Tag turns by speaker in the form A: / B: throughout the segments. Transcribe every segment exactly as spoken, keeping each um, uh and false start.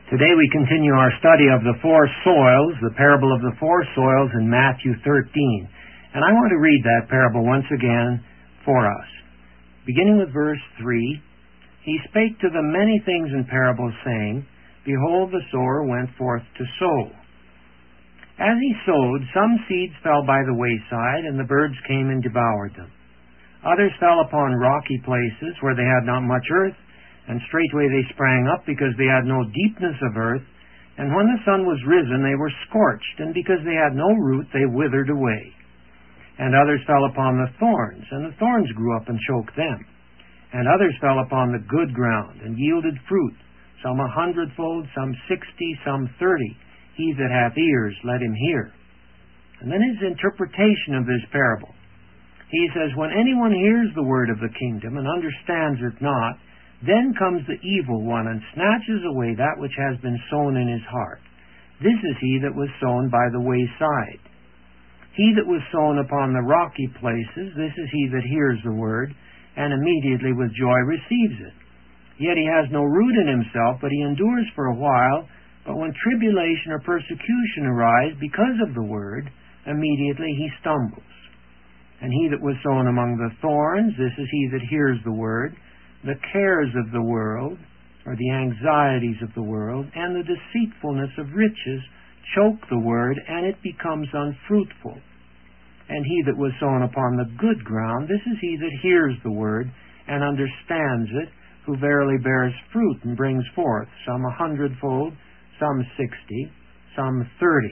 A: Today we continue our study of the four soils, the parable of the four soils in Matthew thirteen. And I want to read that parable once again for us. Beginning with verse three, He spake to them many things in parables, saying, Behold, the sower went forth to sow. As he sowed, some seeds fell by the wayside, and the birds came and devoured them. Others fell upon rocky places, where they had not much earth, and straightway they sprang up, because they had no deepness of earth. And when the sun was risen, they were scorched, and because they had no root, they withered away. And others fell upon the thorns, and the thorns grew up and choked them. And others fell upon the good ground, and yielded fruit, some a hundredfold, some sixty, some thirty. He that hath ears, let him hear. And then his interpretation of this parable. He says, When anyone hears the word of the kingdom, and understands it not, then comes the evil one, and snatches away that which has been sown in his heart. This is he that was sown by the wayside. He that was sown upon the rocky places, this is he that hears the word, and immediately with joy receives it. Yet he has no root in himself, but he endures for a while. But when tribulation or persecution arise because of the word, immediately he stumbles. And he that was sown among the thorns, this is he that hears the word. The cares of the world, or the anxieties of the world, and the deceitfulness of riches choke the word, and it becomes unfruitful. And he that was sown upon the good ground, this is he that hears the word, and understands it, who verily bears fruit, and brings forth, some a hundredfold, some sixty, some thirty.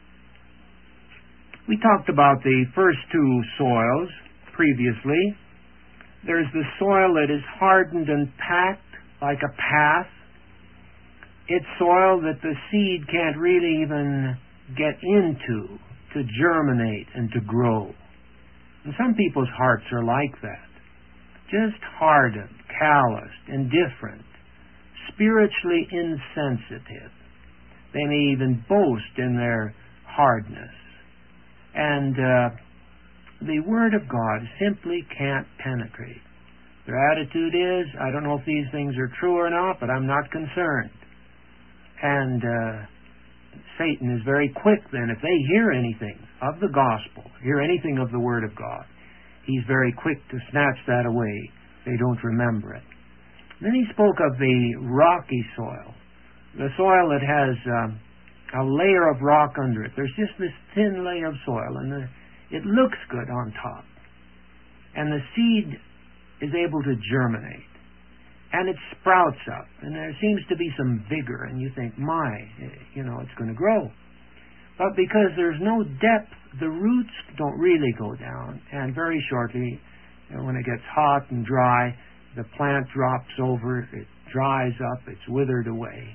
A: We talked about the first two soils previously. There's the soil that is hardened and packed like a path. It's soil that the seed can't really even get into to germinate and to grow. And some people's hearts are like that. Just hardened, calloused, indifferent, spiritually insensitive. They may even boast in their hardness. And uh, the Word of God simply can't penetrate. Their attitude is, I don't know if these things are true or not, but I'm not concerned. And uh, Satan is very quick then, if they hear anything of the gospel, hear anything of the Word of God, he's very quick to snatch that away. They don't remember it. Then he spoke of the rocky soil, the soil that has um, a layer of rock under it. There's just this thin layer of soil, and the it looks good on top. And the seed is able to germinate. And it sprouts up. And there seems to be some vigor. And you think, my, you know, it's going to grow. But because there's no depth, the roots don't really go down. And very shortly, you know, when it gets hot and dry, the plant drops over, it dries up, it's withered away.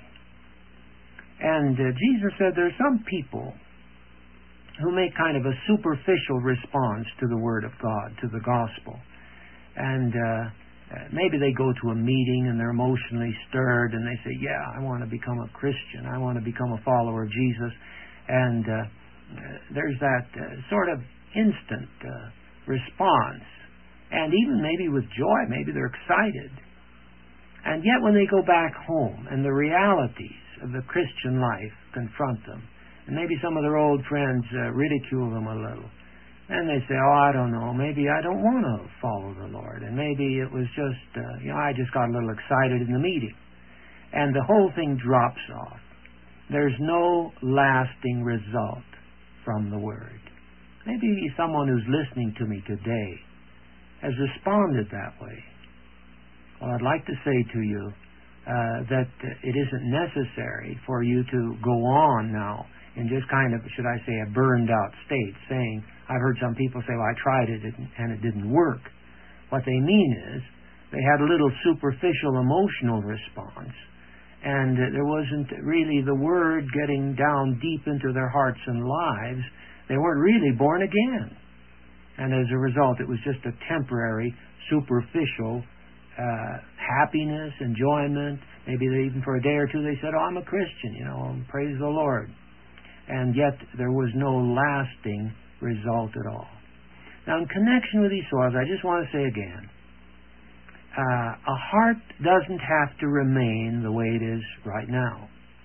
A: And uh, Jesus said there's some people who make kind of a superficial response to the Word of God, to the gospel. And uh, maybe they go to a meeting and they're emotionally stirred and they say, yeah, I want to become a Christian. I want to become a follower of Jesus. And uh, there's that uh, sort of instant uh, response. And even maybe with joy, maybe they're excited. And yet when they go back home and the realities of the Christian life confront them, and maybe some of their old friends uh, ridicule them a little. And they say, oh, I don't know, maybe I don't want to follow the Lord. And maybe it was just, uh, you know, I just got a little excited in the meeting. And the whole thing drops off. There's no lasting result from the Word. Maybe someone who's listening to me today has responded that way. Well, I'd like to say to you uh, that it isn't necessary for you to go on now in just kind of, should I say, a burned-out state, saying, I've heard some people say, well, I tried it and it didn't work. What they mean is, they had a little superficial emotional response, and there wasn't really the Word getting down deep into their hearts and lives. They weren't really born again. And as a result, it was just a temporary, superficial uh, happiness, enjoyment. Maybe they, even for a day or two they said, oh, I'm a Christian, you know, praise the Lord. And yet there was no lasting result at all. Now, in connection with these soils, I just want to say again, uh, a heart doesn't have to remain the way it is right now.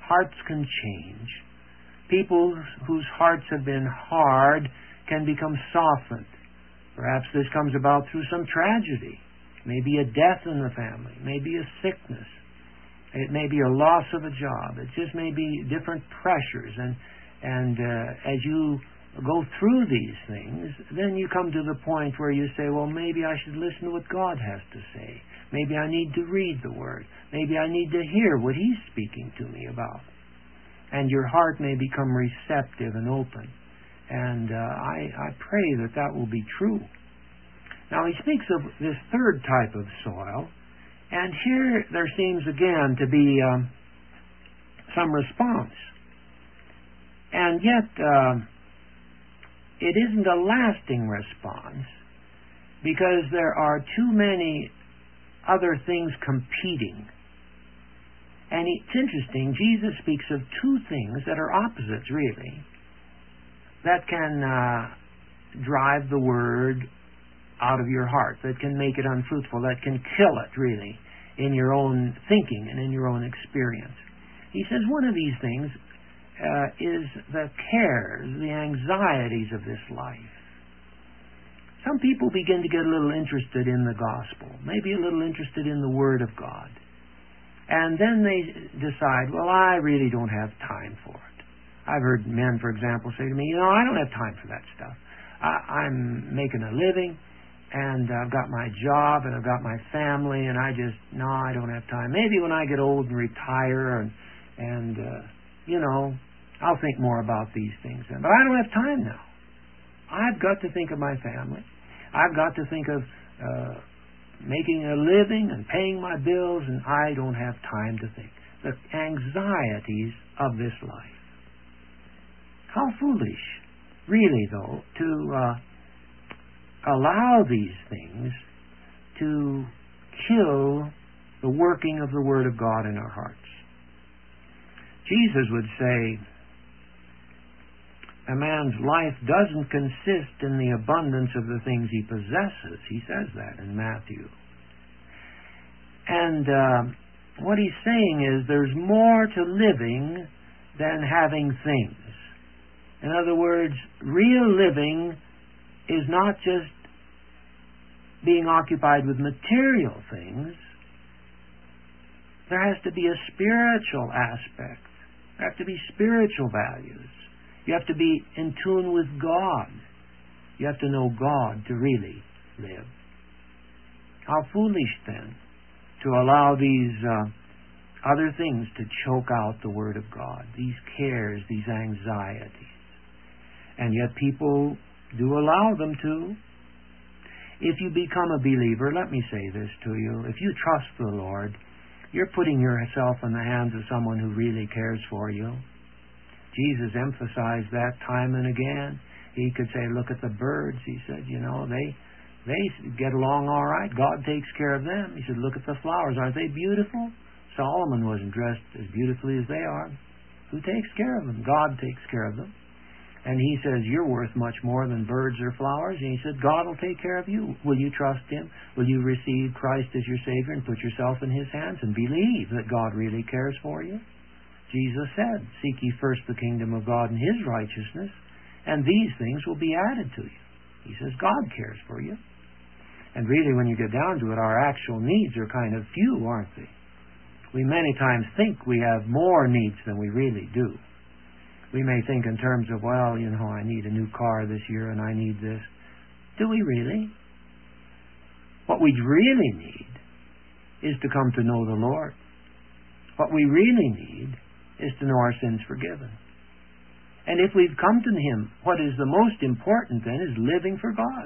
A: hearts can change. People whose hearts have been hard can become softened. Perhaps this comes about through some tragedy. Maybe a death in the family. Maybe a sickness. It may be a loss of a job. It just may be different pressures. And, and uh, as you go through these things, then you come to the point where you say, well, maybe I should listen to what God has to say. Maybe I need to read the Word. Maybe I need to hear what He's speaking to me about. And your heart may become receptive and open. And uh, I, I pray that that will be true. Now, he speaks of this third type of soil. And here there seems again to be um, some response. And yet, uh, it isn't a lasting response because there are too many other things competing. And it's interesting, Jesus speaks of two things that are opposites, really, that can uh, drive the Word out of your heart, that can make it unfruitful, that can kill it, really, in your own thinking and in your own experience. He says one of these things uh, is the cares, the anxieties of this life. Some people begin to get a little interested in the gospel, maybe a little interested in the Word of God. And then they decide, well, I really don't have time for it. I've heard men, for example, say to me, you know, I don't have time for that stuff. I, I'm making a living, and I've got my job, and I've got my family, and I just, no, I don't have time. Maybe when I get old and retire, and, and uh, you know, I'll think more about these things then. But I don't have time now. I've got to think of my family. I've got to think of uh, making a living and paying my bills, and I don't have time to think. The anxieties of this life. How foolish, really, though, to uh, allow these things to kill the working of the Word of God in our hearts. Jesus would say, a man's life doesn't consist in the abundance of the things he possesses. He says that in Matthew. And uh, what he's saying is there's more to living than having things. In other words, real living is not just being occupied with material things. There has to be a spiritual aspect. There have to be spiritual values. You have to be in tune with God. You have to know God to really live. How foolish, then, to allow these uh, other things to choke out the Word of God, these cares, these anxieties. And yet people do allow them to. If you become a believer, let me say this to you, if you trust the Lord, you're putting yourself in the hands of someone who really cares for you. Jesus emphasized that time and again. He could say, look at the birds. He said, you know, they they get along all right. God takes care of them. He said, look at the flowers. Aren't they beautiful? Solomon wasn't dressed as beautifully as they are. Who takes care of them? God takes care of them. And he says, you're worth much more than birds or flowers. And he said, God will take care of you. Will you trust Him? Will you receive Christ as your Savior and put yourself in His hands and believe that God really cares for you? Jesus said, seek ye first the kingdom of God and His righteousness, and these things will be added to you. He says, God cares for you. And really, when you get down to it, our actual needs are kind of few, aren't they? We many times think we have more needs than we really do. We may think in terms of, well, you know, I need a new car this year and I need this. Do we really? What we really need is to come to know the Lord. What we really need is to know our sins forgiven. And if we've come to Him, what is the most important then is living for God.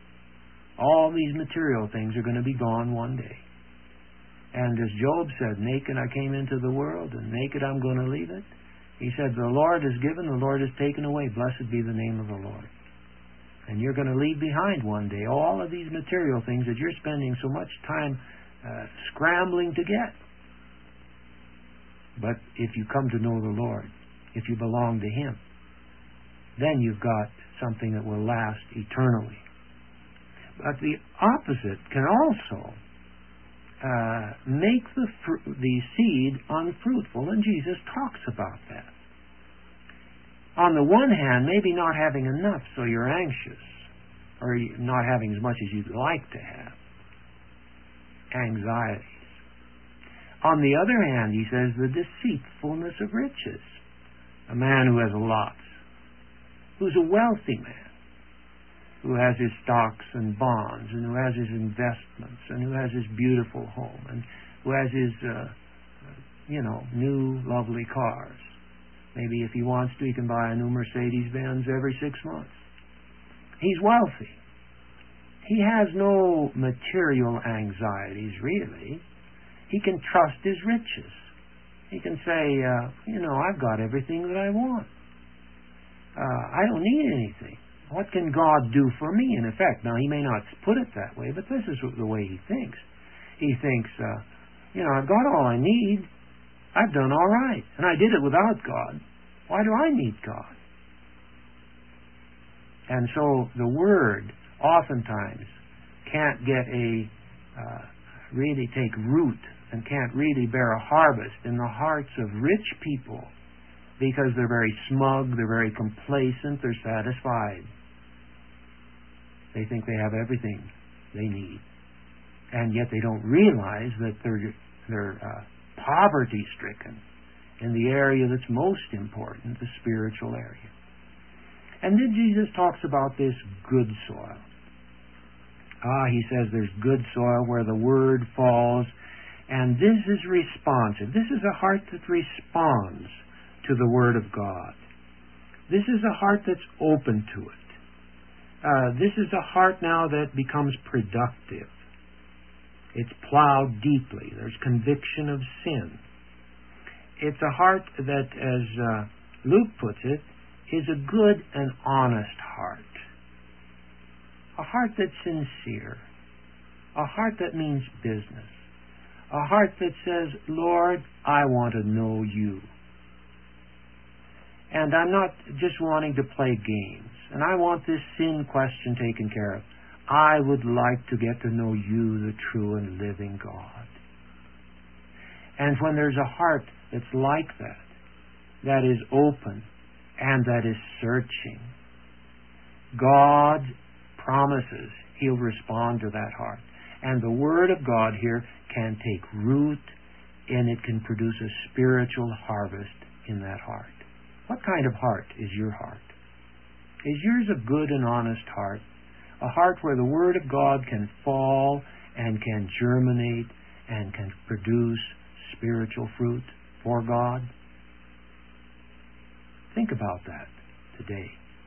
A: All these material things are going to be gone one day. And as Job said, naked I came into the world, and naked I'm going to leave it. He said, the Lord is given, the Lord is taken away. Blessed be the name of the Lord. And you're going to leave behind one day all of these material things that you're spending so much time uh, scrambling to get. But if you come to know the Lord, if you belong to Him, then you've got something that will last eternally. But the opposite can also uh, make the, fr- the seed unfruitful, and Jesus talks about that. On the one hand, maybe not having enough, so you're anxious, or not having as much as you'd like to have. Anxieties. On the other hand, he says, the deceitfulness of riches. A man who has lots, who's a wealthy man, who has his stocks and bonds, and who has his investments, and who has his beautiful home, and who has his, uh, you know, new, lovely cars. Maybe if he wants to, he can buy a new Mercedes-Benz every six months. He's wealthy. He has no material anxieties, really. He can trust his riches. He can say, uh, you know, I've got everything that I want. Uh, I don't need anything. What can God do for me, in effect? Now, he may not put it that way, but this is the way he thinks. He thinks, uh, you know, I've got all I need. I've done all right. And I did it without God. Why do I need God? And so the Word oftentimes can't get a, uh, really take root and can't really bear a harvest in the hearts of rich people because they're very smug, they're very complacent, they're satisfied. They think they have everything they need. And yet they don't realize that they're, they're uh, poverty-stricken in the area that's most important, the spiritual area. And then Jesus talks about this good soil. Ah, he says there's good soil where the Word falls, and this is responsive. This is a heart that responds to the Word of God. This is a heart that's open to it. Uh, this is a heart now that becomes productive. It's plowed deeply. There's conviction of sin. It's a heart that, as uh, Luke puts it, is a good and honest heart. A heart that's sincere. A heart that means business. A heart that says, Lord, I want to know you. And I'm not just wanting to play games. And I want this sin question taken care of. I would like to get to know you, the true and living God. And when there's a heart that's like that, that is open and that is searching, God promises He'll respond to that heart. And the Word of God here can take root and it can produce a spiritual harvest in that heart. What kind of heart is your heart? Is yours a good and honest heart? A heart where the Word of God can fall and can germinate and can produce spiritual fruit for God? Think about that today.